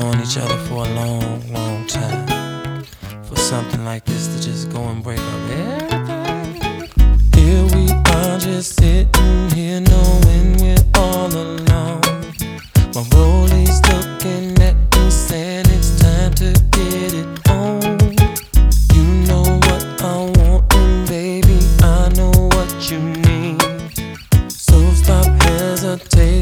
known each other for a long, long time. For something like this to just go and break up everything. Here we are just sitting here knowing we're all alone. My rollies looking at me saying it's time to get it on. You know what I want and baby I know what you need. So stop hesitating.